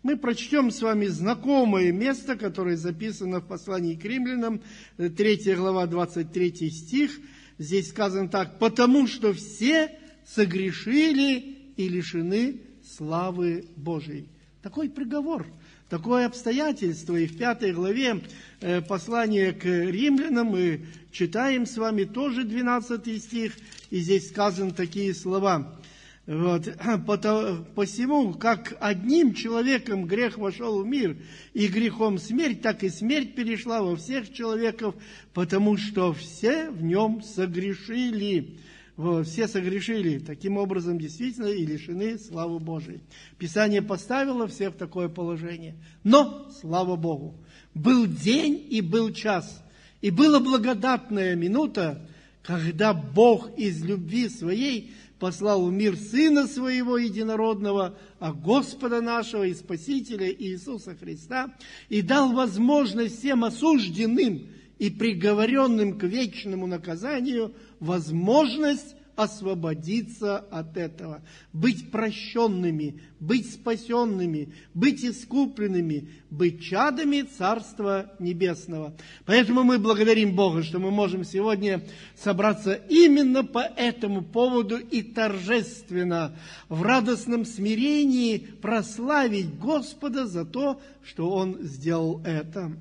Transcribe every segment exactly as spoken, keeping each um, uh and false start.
Мы прочтем с вами знакомое место, которое записано в послании к римлянам, третья глава, двадцать третий стих. Здесь сказано так: «Потому что все согрешили и лишены славы Божией». Такой приговор, такое обстоятельство. И в пятой главе послания к римлянам мы читаем с вами тоже двенадцатый стих, и здесь сказаны такие слова. Вот. «Посему, как одним человеком грех вошел в мир, и грехом смерть, так и смерть перешла во всех человеков, потому что все в нем согрешили». Вот, все согрешили, таким образом действительно и лишены славы Божией. Писание поставило всех в такое положение. Но, слава Богу, был день и был час, и была благодатная минута, когда Бог из любви Своей послал в мир Сына Своего Единородного, а Господа нашего и Спасителя Иисуса Христа, и дал возможность всем осужденным и приговоренным к вечному наказанию возможность освободиться от этого, быть прощенными, быть спасенными, быть искупленными, быть чадами Царства Небесного. Поэтому мы благодарим Бога, что мы можем сегодня собраться именно по этому поводу и торжественно, в радостном смирении прославить Господа за то, что Он сделал это.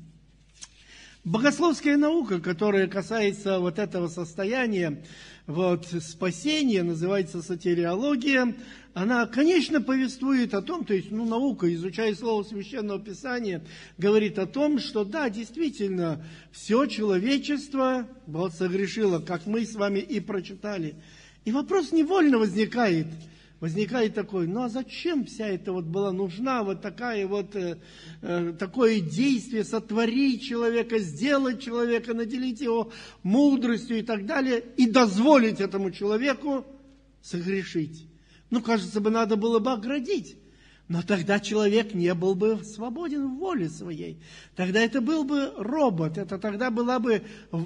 Богословская наука, которая касается вот этого состояния, вот, спасения, называется сотириология, она, конечно, повествует о том, то есть, ну, наука, изучая слово Священного Писания, говорит о том, что, да, действительно, все человечество вот согрешило, как мы с вами и прочитали. И вопрос невольно возникает, возникает такой: ну а зачем вся эта вот была нужна вот такая вот, э, э, такое действие, сотворить человека, сделать человека, наделить его мудростью и так далее, и дозволить этому человеку согрешить? Ну, кажется бы, надо было бы оградить. Но тогда человек не был бы свободен в воле своей. Тогда это был бы робот, это тогда была бы,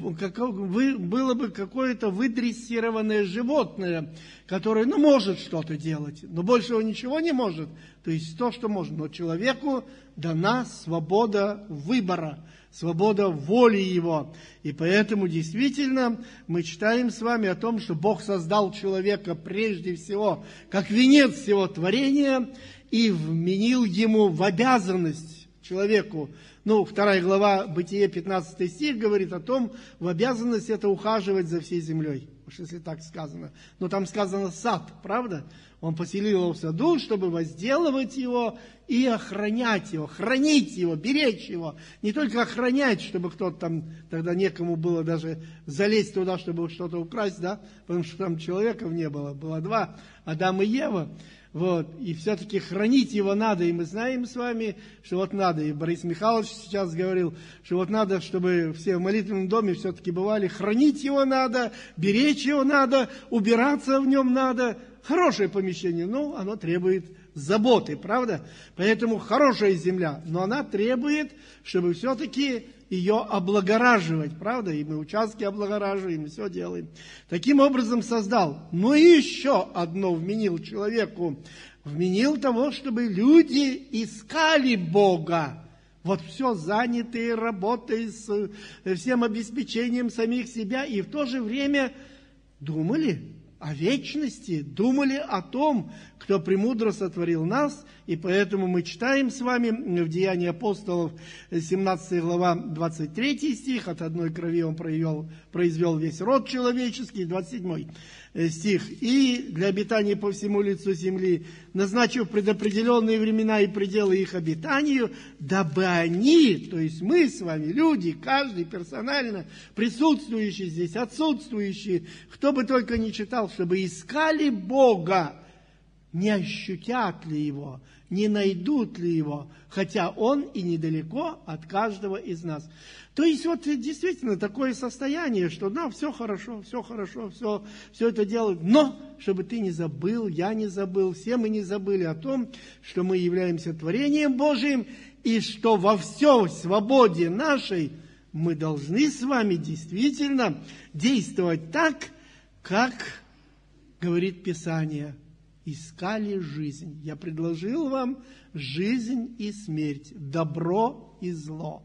было бы какое-то выдрессированное животное, которое, ну, может что-то делать, но большего ничего не может. То есть то, что может. Но человеку дана свобода выбора, свобода воли его. И поэтому действительно мы читаем с вами о том, что Бог создал человека прежде всего как венец всего творения, и вменил ему в обязанность человеку. Ну, вторая глава Бытие, пятнадцатый стих говорит о том, в обязанность это ухаживать за всей землей. Уж если так сказано. Но там сказано сад, правда? Он поселил его в саду, чтобы возделывать его и охранять его, хранить его, беречь его. Не только охранять, чтобы кто-то там, тогда некому было даже залезть туда, чтобы что-то украсть, да? Потому что там человеков не было, было два, Адам и Ева. Вот, и все-таки хранить его надо, и мы знаем с вами, что вот надо, и Борис Михайлович сейчас говорил, что вот надо, чтобы все в молитвенном доме все-таки бывали, хранить его надо, беречь его надо, убираться в нем надо. Хорошее помещение, но оно требует заботы, правда? Поэтому хорошая земля, но она требует, чтобы все-таки ее облагораживать, правда? И мы участки облагораживаем, и все делаем. Таким образом создал. Но еще одно вменил человеку. Вменил того, чтобы люди искали Бога. Вот все занятые работой, с всем обеспечением самих себя. И в то же время думали о вечности, думали о том, кто премудро сотворил нас, и поэтому мы читаем с вами в Деянии апостолов, семнадцатая глава, двадцать третий стих, от одной крови он произвел, произвел весь род человеческий, двадцать седьмой стих, и для обитания по всему лицу земли, назначив предопределенные времена и пределы их обитанию, дабы они, то есть мы с вами, люди, каждый персонально присутствующий здесь, отсутствующий, кто бы только ни читал, чтобы искали Бога, не ощутят ли Его, не найдут ли Его, хотя Он и недалеко от каждого из нас. То есть вот действительно такое состояние, что да, все хорошо, все хорошо, все, все это делают, но чтобы ты не забыл, я не забыл, все мы не забыли о том, что мы являемся творением Божиим, и что во всей свободе нашей мы должны с вами действительно действовать так, как говорит Писание. искали жизнь. Я предложил вам жизнь и смерть, добро и зло.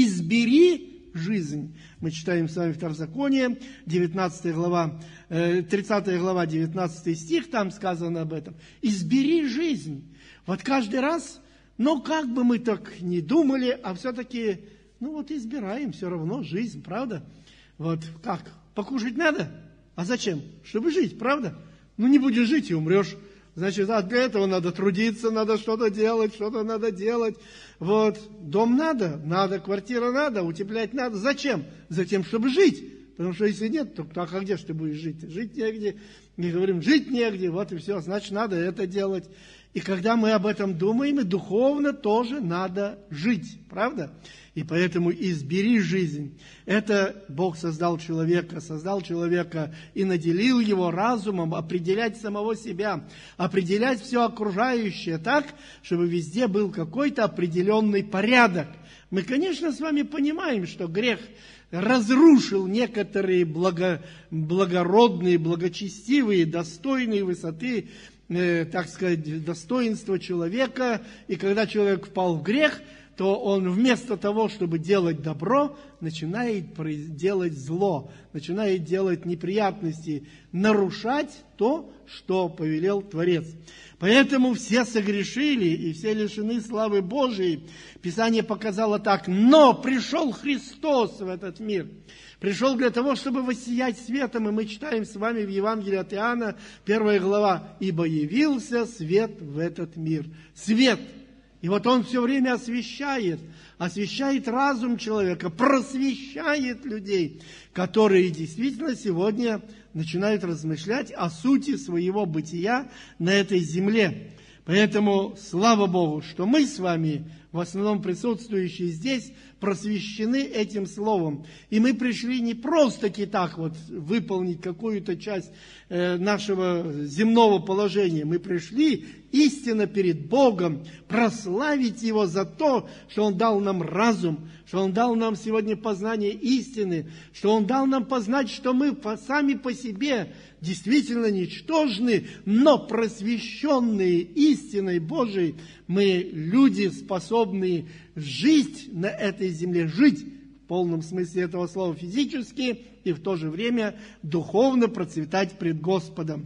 Избери жизнь. Мы читаем с вами Второзаконие, девятнадцатая глава, тридцатая глава, девятнадцатый стих, там сказано об этом. Избери жизнь. Вот каждый раз, ну, как бы мы так ни думали, а все-таки, ну, вот избираем все равно жизнь, правда? Вот как? Покушать надо? А зачем? Чтобы жить, правда? Ну, не будешь жить и умрешь. Значит, а для этого надо трудиться, надо что-то делать, что-то надо делать. Вот, дом надо, надо, квартира надо, утеплять надо. Зачем? Затем, чтобы жить. Потому что если нет, то так, а где же ты будешь жить? Жить негде. Мы говорим, жить негде, вот и все. Значит, надо это делать. И когда мы об этом думаем, и духовно тоже надо жить, правда? И поэтому избери жизнь. Это Бог создал человека, создал человека и наделил его разумом определять самого себя, определять все окружающее так, чтобы везде был какой-то определенный порядок. Мы, конечно, с вами понимаем, что грех разрушил некоторые благо, благородные, благочестивые, достойные высоты, э, так сказать, достоинства человека. И когда человек впал в грех, то он вместо того, чтобы делать добро, начинает делать зло, начинает делать неприятности, нарушать то, что повелел Творец. Поэтому все согрешили и все лишены славы Божией. Писание показало так: но пришел Христос в этот мир. Пришел для того, чтобы воссиять светом. И мы читаем с вами в Евангелии от Иоанна, первая глава: «Ибо явился свет в этот мир». Свет. И вот он все время освещает, освещает разум человека, просвещает людей, которые действительно сегодня начинают размышлять о сути своего бытия на этой земле. Поэтому слава Богу, что мы с вами, в основном присутствующие здесь, просвещены этим словом. И мы пришли не просто-таки так вот выполнить какую-то часть э, нашего земного положения. Мы пришли истинно перед Богом, прославить Его за то, что Он дал нам разум, что Он дал нам сегодня познание истины, что Он дал нам познать, что мы сами по себе действительно ничтожны, но просвещенные истиной Божией, мы люди, способные жить на этой земле, жить в полном смысле этого слова физически и в то же время духовно процветать пред Господом.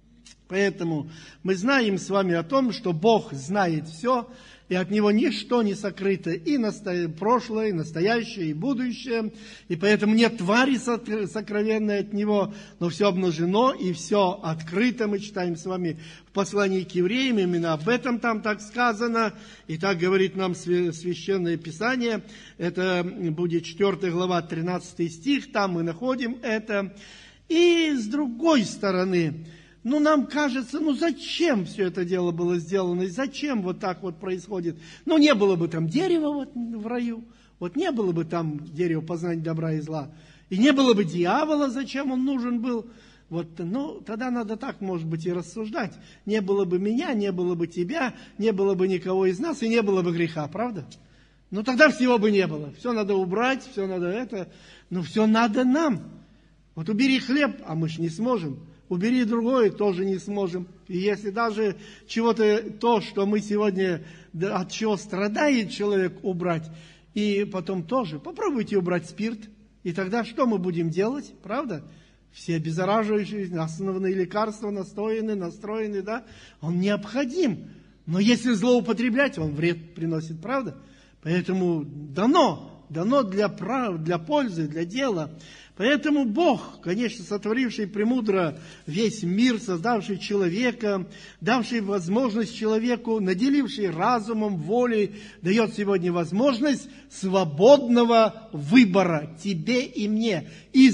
Поэтому мы знаем с вами о том, что Бог знает все, и от Него ничто не сокрыто, и насто... прошлое, и настоящее, и будущее. И поэтому нет твари сокровенной от Него, но все обнажено, и все открыто. Мы читаем с вами в послании к евреям, именно об этом там так сказано. И так говорит нам Священное Писание. Это будет четвёртая глава, тринадцатый стих, там мы находим это. И с другой стороны, ну, нам кажется, ну, зачем все это дело было сделано, и зачем вот так вот происходит? Ну, не было бы там дерева вот в раю, вот не было бы там дерева познания добра и зла, и не было бы дьявола, зачем он нужен был? Вот, ну, тогда надо так, может быть, и рассуждать. Не было бы меня, не было бы тебя, не было бы никого из нас, и не было бы греха, правда? Ну, тогда всего бы не было. Все надо убрать, все надо это, но все надо нам. Вот убери хлеб, а мы ж не сможем. Убери другое, тоже не сможем. И если даже чего-то, то, что мы сегодня, от чего страдает человек, убрать, и потом тоже, попробуйте убрать спирт, и тогда что мы будем делать, правда? Все обеззараживающие, основные лекарства настояны, настроены, да? Он необходим. Но если злоупотреблять, он вред приносит, правда? Поэтому дано, дано для, прав, для пользы, для дела. Поэтому Бог, конечно, сотворивший премудро весь мир, создавший человека, давший возможность человеку, наделивший разумом, волей, дает сегодня возможность свободного выбора тебе и мне.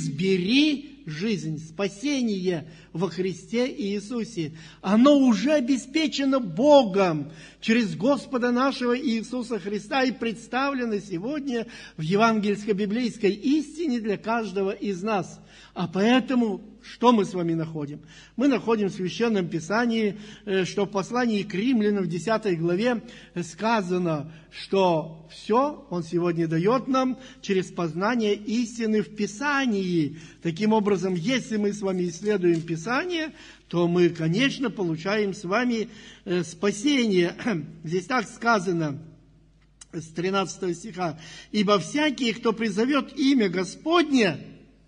Избери жизнь, спасение во Христе Иисусе. Оно уже обеспечено Богом через Господа нашего Иисуса Христа и представлено сегодня в евангельско-библейской истине для каждого из нас. А поэтому что мы с вами находим? Мы находим в Священном Писании, что в послании к Римлянам в десятой главе сказано, что все Он сегодня дает нам через познание истины в Писании. Таким образом, если мы с вами исследуем Писание, то мы, конечно, получаем с вами спасение. Здесь так сказано, с тринадцатого стиха. «Ибо всякий, кто призовет имя Господне»,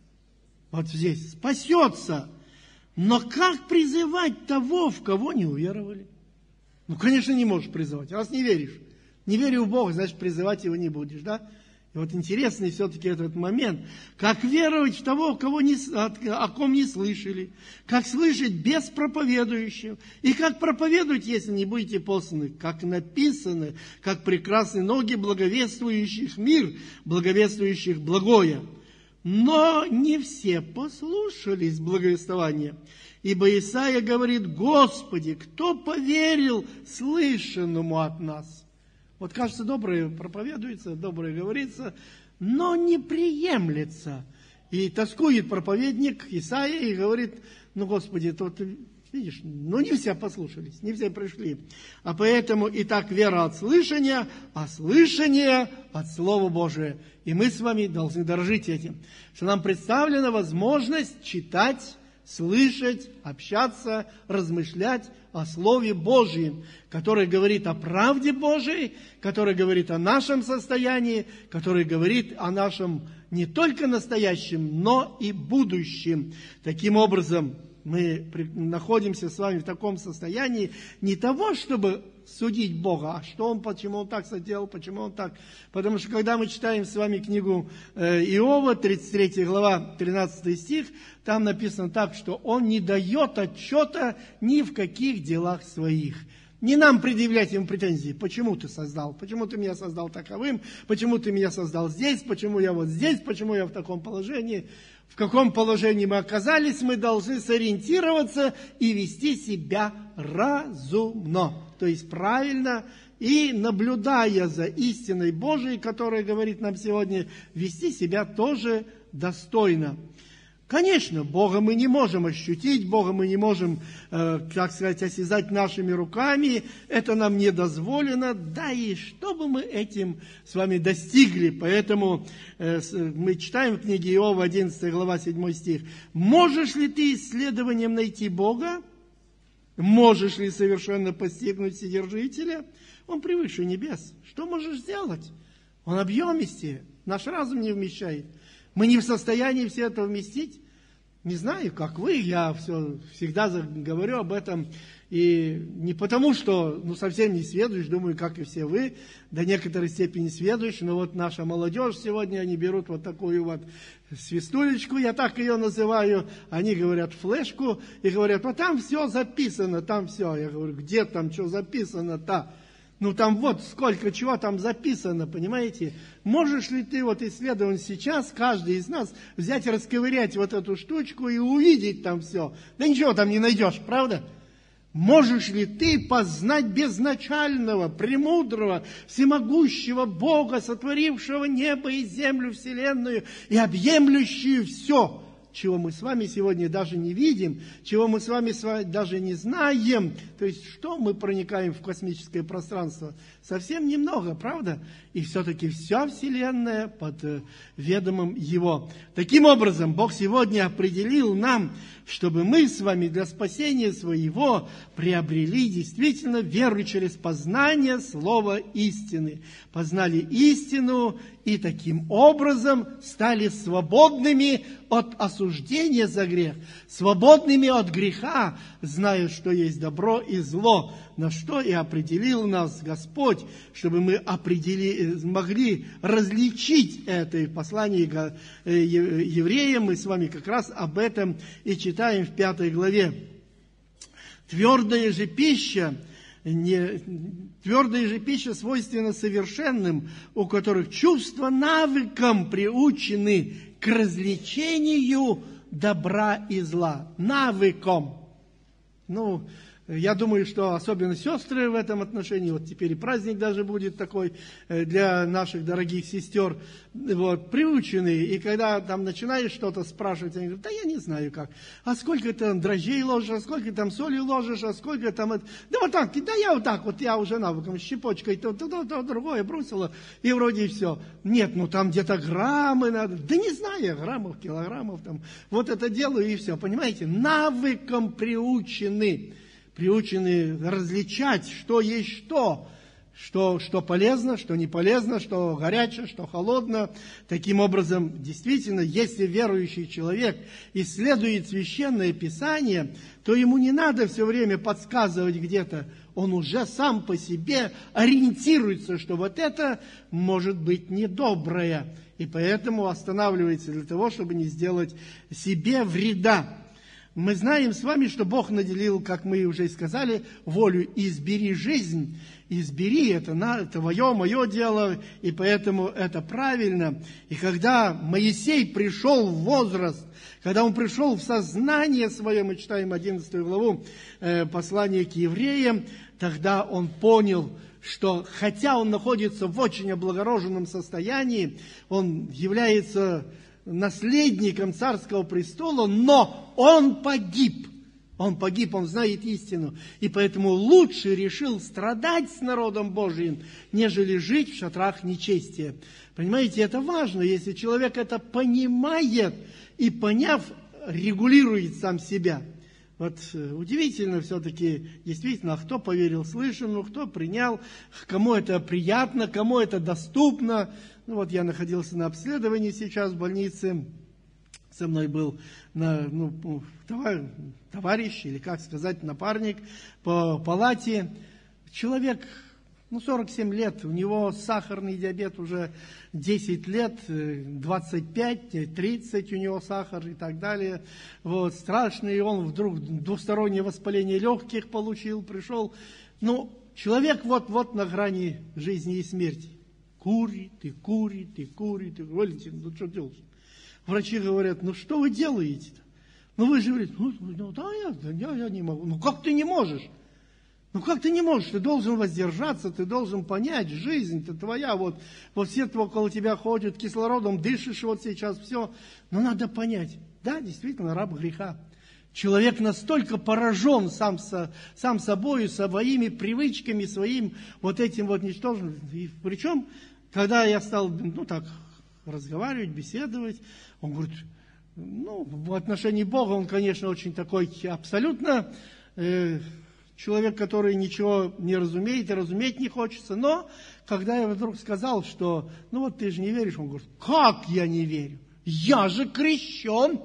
вот здесь, спасется. Но как призывать того, в кого не уверовали? Ну, конечно, не можешь призывать, раз не веришь. Не верю в Бога, значит, призывать его не будешь, да? И вот интересный все-таки этот момент. Как веровать в того, кого не, о ком не слышали? Как слышать без проповедующего? И как проповедовать, если не будете посланы? Как написано, как прекрасны ноги благовествующих мир, благовествующих благое. Но не все послушались благовествования. Ибо Исаия говорит: Господи, кто поверил слышанному от нас? Вот, кажется, доброе проповедуется, доброе говорится, но не приемлется. И тоскует проповедник Исаия и говорит: ну, Господи, то ты видишь, ну не все послушались, не все пришли. А поэтому и так вера от слышания, а слышание от Слова Божия. И мы с вами должны дорожить этим, что нам представлена возможность читать, слышать, общаться, размышлять о Слове Божьем, который говорит о правде Божией, который говорит о нашем состоянии, который говорит о нашем не только настоящем, но и будущем. Таким образом, мы находимся с вами в таком состоянии не того, чтобы судить Бога, а что Он, почему Он так сделал, почему Он так. Потому что, когда мы читаем с вами книгу Иова, тридцать третья глава, тринадцатый стих, там написано так, что Он не дает отчета ни в каких делах своих. Не нам предъявлять ему претензии. Почему ты создал? Почему ты меня создал таковым? Почему ты меня создал здесь? Почему я вот здесь? Почему я в таком положении? В каком положении мы оказались, мы должны сориентироваться и вести себя разумно. То есть правильно, и наблюдая за истиной Божией, которая говорит нам сегодня, вести себя тоже достойно. Конечно, Бога мы не можем ощутить, Бога мы не можем, э, так сказать, осязать нашими руками, это нам не дозволено, да и что бы мы этим с вами достигли. Поэтому э, мы читаем в книге Иова, одиннадцатая глава, седьмой стих. «Можешь ли ты исследованием найти Бога? Можешь ли совершенно постигнуть Вседержителя? Он превыше небес. Что можешь сделать? Он объемистее, наш разум не вмещает. Мы не в состоянии все это вместить. Не знаю, как вы, я все, всегда говорю об этом. И не потому, что ну, совсем не сведущ, думаю, как и все вы, до некоторой степени сведущ, но вот наша молодежь сегодня, они берут вот такую вот свистулечку, я так ее называю, они говорят флешку и говорят: вот там все записано, там все. Я говорю: где там что записано-то? Ну, там вот сколько чего там записано, понимаете? Можешь ли ты вот исследовать сейчас, каждый из нас, взять и расковырять вот эту штучку и увидеть там все? Да ничего там не найдешь, правда? Можешь ли ты познать безначального, премудрого, всемогущего Бога, сотворившего небо и землю, вселенную и объемлющую все, чего мы с вами сегодня даже не видим, чего мы с вами даже не знаем? То есть, что мы проникаем в космическое пространство? Совсем немного, правда? И все-таки вся Вселенная под ведомым Его. Таким образом, Бог сегодня определил нам, чтобы мы с вами для спасения своего приобрели действительно веру через познание слова истины. Познали истину и таким образом стали свободными от осуждения за грех, свободными от греха, зная, что есть добро и зло, на что и определил нас Господь, чтобы мы определи, могли различить это. И в послании к евреям мы с вами как раз об этом и читаем в пятой главе. Твердая же пища, не, твердая же пища свойственна совершенным, у которых чувства навыком приучены к развлечению добра и зла. Навыком. Ну, Я думаю, что особенно сестры в этом отношении, вот теперь и праздник даже будет такой для наших дорогих сестер, вот, приучены. И когда там начинаешь что-то спрашивать, они говорят, да я не знаю как. А сколько там дрожжей ложишь, а сколько там соли ложишь, а сколько там... Это... Да вот так, да я вот так, вот я уже навыком щепочкой то, то, то, то другое бросила, и вроде и все. Нет, ну там где-то граммы надо. Да не знаю, граммов, килограммов там. Вот это делаю и все, понимаете? Навыком приучены. Приучены различать, что есть что, что, что полезно, что не полезно, что горячее, что холодно. Таким образом, действительно, если верующий человек исследует Священное Писание, то ему не надо все время подсказывать где-то. Он уже сам по себе ориентируется, что вот это может быть недоброе. И поэтому останавливается для того, чтобы не сделать себе вреда. Мы знаем с вами, что Бог наделил, как мы уже сказали, волю «избери жизнь». Избери, это, на, это твое, мое дело, и поэтому это правильно. И когда Моисей пришел в возраст, когда он пришел в сознание свое, мы читаем одиннадцатую главу э, послания к евреям, тогда он понял, что хотя он находится в очень облагороженном состоянии, он является наследником царского престола, но он погиб. Он погиб, он знает истину. И поэтому лучше решил страдать с народом Божиим, нежели жить в шатрах нечестия. Понимаете, это важно, если человек это понимает и, поняв, регулирует сам себя. Вот удивительно все-таки, действительно, кто поверил слышанному, кто принял, кому это приятно, кому это доступно. Ну вот я находился на обследовании сейчас в больнице, со мной был на, ну, товарищ, или как сказать, напарник по палате. Человек, ну, сорок семь лет, у него сахарный диабет уже десять лет, двадцать пять, тридцать у него сахар и так далее. Вот, страшный, и он вдруг двустороннее воспаление легких получил, пришел. Ну, человек вот-вот на грани жизни и смерти. Курит, и курит, и курит, и Валентин, ну что делать? Врачи говорят, ну что вы делаете-то? Ну вы же говорите, ну, ну да, я, я, я не могу. Ну как ты не можешь? Ну как ты не можешь? Ты должен воздержаться, ты должен понять, жизнь-то твоя, вот, вот все около тебя ходят, кислородом дышишь вот сейчас, все. Но надо понять, да, действительно, раб греха. Человек настолько поражен сам, со, сам собой, своими привычками, своим вот этим вот ничтожным. И причем, когда я стал, ну так, разговаривать, беседовать, он говорит, ну, в отношении Бога он, конечно, очень такой абсолютно э, человек, который ничего не разумеет и разуметь не хочется. Но, когда я вдруг сказал, что, ну вот ты же не веришь, он говорит, как я не верю? Я же крещен.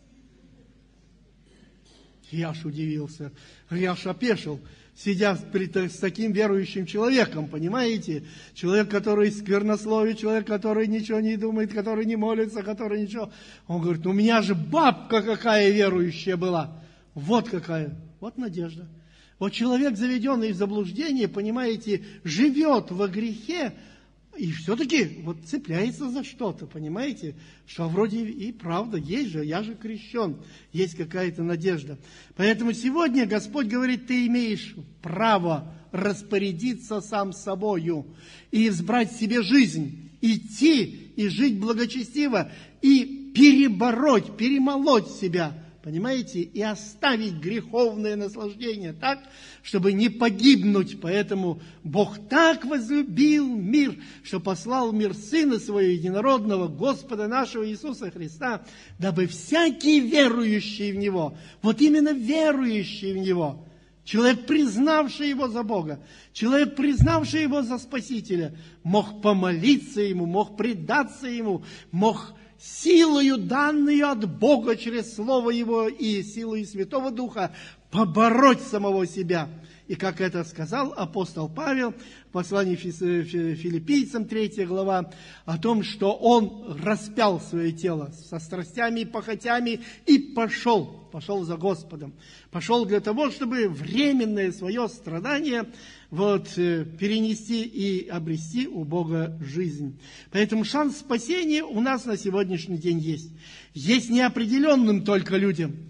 Я аж удивился, я аж опешил, сидя с таким верующим человеком, понимаете? Человек, который сквернословит, человек, который ничего не думает, который не молится, который ничего. Он говорит, ну у меня же бабка какая верующая была. Вот какая, вот надежда. Вот человек, заведенный в заблуждение, понимаете, живет во грехе, и все-таки вот цепляется за что-то, понимаете? Что вроде и правда, есть же, я же крещен, есть какая-то надежда. Поэтому сегодня Господь говорит, ты имеешь право распорядиться сам собою и избрать себе жизнь, идти и жить благочестиво, и перебороть, перемолоть себя, понимаете, и оставить греховное наслаждение так, чтобы не погибнуть. Поэтому Бог так возлюбил мир, что послал в мир Сына Своего Единородного, Господа нашего Иисуса Христа, дабы всякий верующий в Него, вот именно верующий в Него, человек, признавший Его за Бога, человек, признавший Его за Спасителя, мог помолиться Ему, мог предаться Ему, мог силою, данную от Бога через Слово Его и силою Святого Духа, побороть самого себя. И как это сказал апостол Павел в послании Филиппийцам, третья глава, о том, что он распял свое тело со страстями и похотями и пошел, пошел за Господом. Пошел для того, чтобы временное свое страдание вот, перенести и обрести у Бога жизнь. Поэтому шанс спасения у нас на сегодняшний день есть. Есть неопределенным только людям.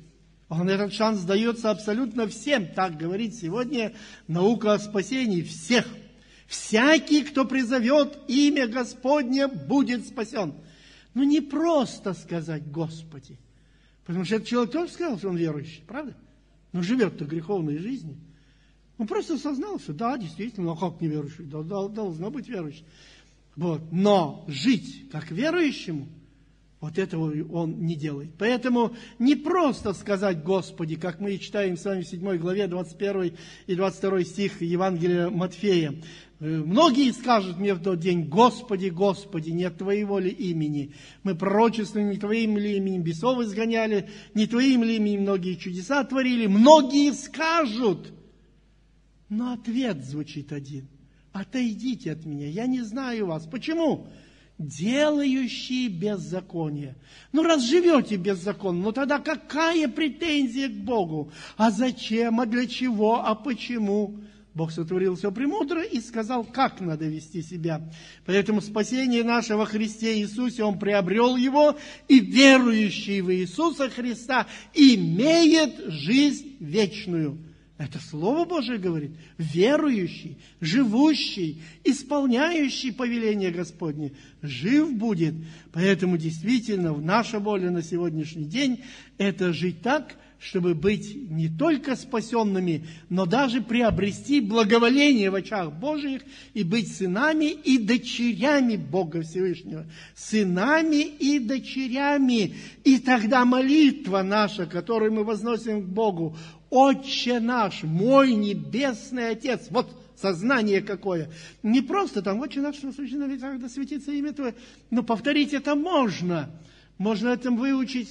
Он этот шанс дается абсолютно всем. Так говорит сегодня наука о спасении всех. Всякий, кто призовет имя Господне, будет спасен. Ну, не просто сказать «Господи». Потому что этот человек тоже сказал, что он верующий, правда? Но живет-то греховной жизнью. Он просто осознал, что да, действительно, а как не верующий? Да, да, должно быть верующий. Вот. Но жить как верующему, вот этого он не делает. Поэтому не просто сказать «Господи», как мы читаем с вами в седьмой главе, двадцать первый и двадцать второй стих Евангелия Матфея. Многие скажут мне в тот день: «Господи, Господи, не от Твоего ли имени? Мы пророчествовали, не Твоим ли именем бесов изгоняли, не Твоим ли именем многие чудеса творили?» Многие скажут, но ответ звучит один: «Отойдите от меня, я не знаю вас». Почему? Делающие беззаконие. Ну, раз живете беззаконно, ну тогда какая претензия к Богу? А зачем, а для чего, а почему? Бог сотворил все премудро и сказал, как надо вести себя. Поэтому спасение наше во Христе Иисусе, Он приобрел его, и верующий в Иисуса Христа имеет жизнь вечную. Это Слово Божие говорит. Верующий, живущий, исполняющий повеление Господне жив будет. Поэтому действительно наша воля на сегодняшний день – это жить так, чтобы быть не только спасенными, но даже приобрести благоволение в очах Божьих и быть сынами и дочерями Бога Всевышнего. Сынами и дочерями. И тогда молитва наша, которую мы возносим к Богу: «Отче наш, мой небесный Отец». Вот сознание какое. Не просто там «Отче наш, что сущий на веках, да светится имя Твое». Но повторить это можно. Можно этому выучить,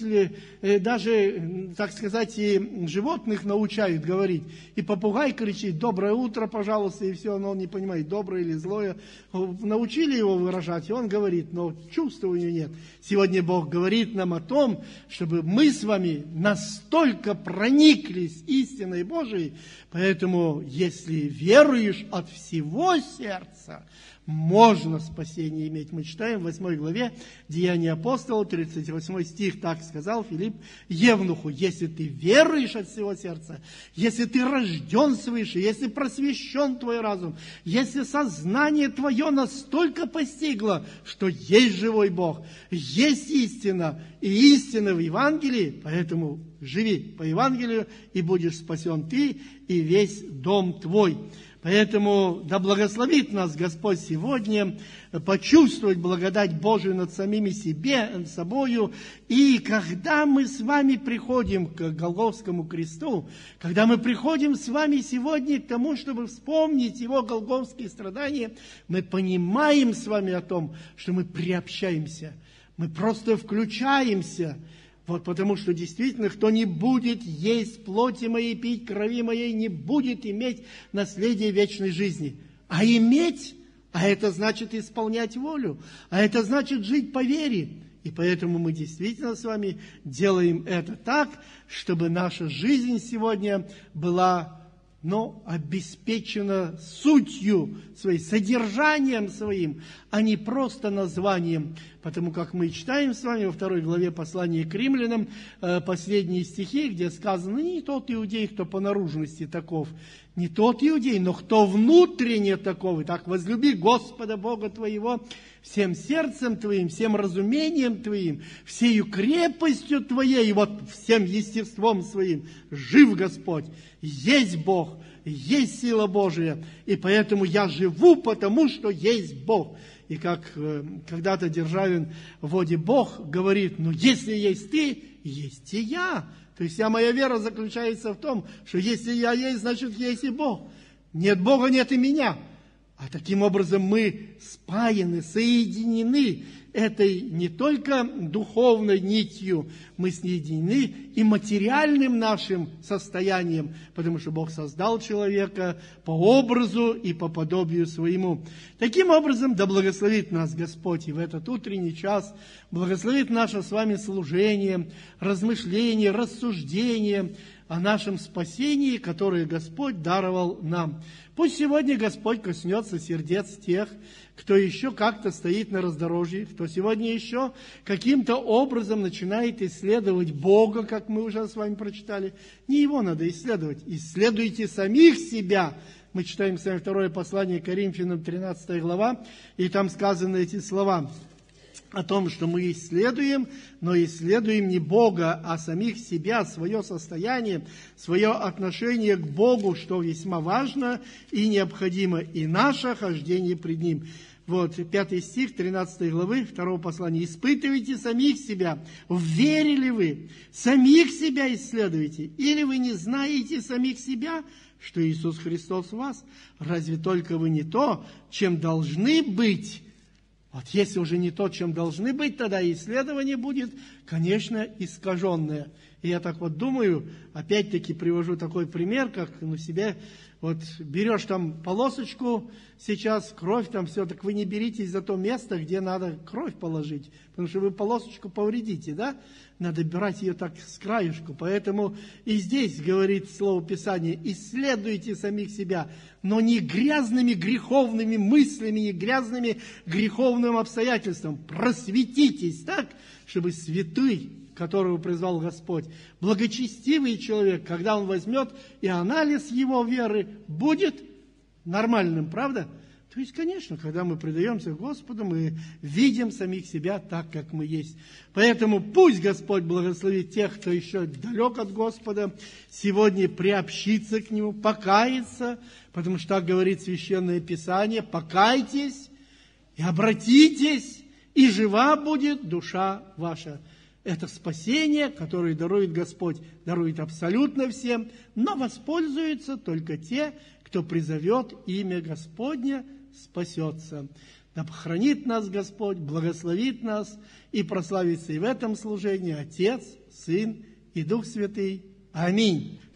даже, так сказать, и животных научают говорить. И попугай кричит «доброе утро, пожалуйста», и все, но он не понимает, доброе или злое. Научили его выражать, и он говорит, но чувства у него нет. Сегодня Бог говорит нам о том, чтобы мы с вами настолько прониклись истиной Божией, поэтому, если веруешь от всего сердца, можно спасение иметь. Мы читаем в восьмой главе Деяния апостола, тридцать восьмой стих, так сказал Филипп евнуху: если ты веруешь от всего сердца, если ты рожден свыше, если просвещен твой разум, если сознание твое настолько постигло, что есть живой Бог, есть истина, и истина в Евангелии, поэтому живи по Евангелию, и будешь спасен ты и весь дом твой. Поэтому да благословит нас Господь сегодня почувствовать благодать Божию над самими себе, над собою. И когда мы с вами приходим к Голгофскому кресту, когда мы приходим с вами сегодня к тому, чтобы вспомнить Его голгофские страдания, мы понимаем с вами о том, что мы приобщаемся, мы просто включаемся. Вот потому что действительно, кто не будет есть плоти моей, пить крови моей, не будет иметь наследие вечной жизни. А иметь, а это значит исполнять волю, а это значит жить по вере. И поэтому мы действительно с вами делаем это так, чтобы наша жизнь сегодня была, но обеспечена сутью своей, содержанием своим, а не просто названием. Потому как мы читаем с вами во второй главе послания к римлянам последние стихи, где сказано: не тот иудей, кто по наружности таков, не тот иудей, но кто внутренне таков. И так возлюби Господа Бога твоего всем сердцем твоим, всем разумением твоим, всею крепостью твоей, и вот всем естеством своим. Жив Господь, есть Бог, есть сила Божия, и поэтому я живу, потому что есть Бог. И как э, когда-то Державин в «Воде Бог» говорит: ну если есть ты, есть и я. То есть вся моя вера заключается в том, что если я есть, значит есть и Бог. Нет Бога, нет и меня. А таким образом мы спаяны, соединены этой не только духовной нитью, мы соединены и материальным нашим состоянием, потому что Бог создал человека по образу и по подобию своему. Таким образом, да благословит нас Господь и в этот утренний час, благословит наше с вами служение, размышление, рассуждение о нашем спасении, которое Господь даровал нам. Пусть сегодня Господь коснется сердец тех, кто еще как-то стоит на раздорожье, кто сегодня еще каким-то образом начинает исследовать Бога, как мы уже с вами прочитали. Не Его надо исследовать, исследуйте самих себя. Мы читаем с вами второе послание Коринфянам, тринадцатая глава, и там сказаны эти слова о том, что мы исследуем, но исследуем не Бога, а самих себя, свое состояние, свое отношение к Богу, что весьма важно и необходимо, и наше хождение пред Ним. Вот, пятый стих тринадцатой главы второго послания. «Испытывайте самих себя, верили вы, самих себя исследуйте, или вы не знаете самих себя, что Иисус Христос в вас? Разве только вы не то, чем должны быть?» Вот если уже не то, чем должны быть, тогда исследование будет, конечно, искаженное. И я так вот думаю, опять-таки привожу такой пример, как на себе, вот берешь там полосочку, сейчас кровь там все, так вы не беритесь за то место, где надо кровь положить, потому что вы полосочку повредите, да? Надо брать ее так с краешку. Поэтому и здесь говорит Слово Писания: исследуйте самих себя, но не грязными греховными мыслями, не грязными греховным обстоятельством. Просветитесь так, чтобы святый, которого призвал Господь, благочестивый человек, когда он возьмет и анализ его веры будет нормальным, правда? То есть, конечно, когда мы предаемся Господу, мы видим самих себя так, как мы есть. Поэтому пусть Господь благословит тех, кто еще далек от Господа, сегодня приобщиться к Нему, покаяться, потому что так говорит Священное Писание: покайтесь и обратитесь, и жива будет душа ваша. Это спасение, которое дарует Господь, дарует абсолютно всем, но воспользуются только те, кто призовет имя Господня, спасется. Да похоронит нас Господь, благословит нас и прославится и в этом служении Отец, Сын и Дух Святый. Аминь.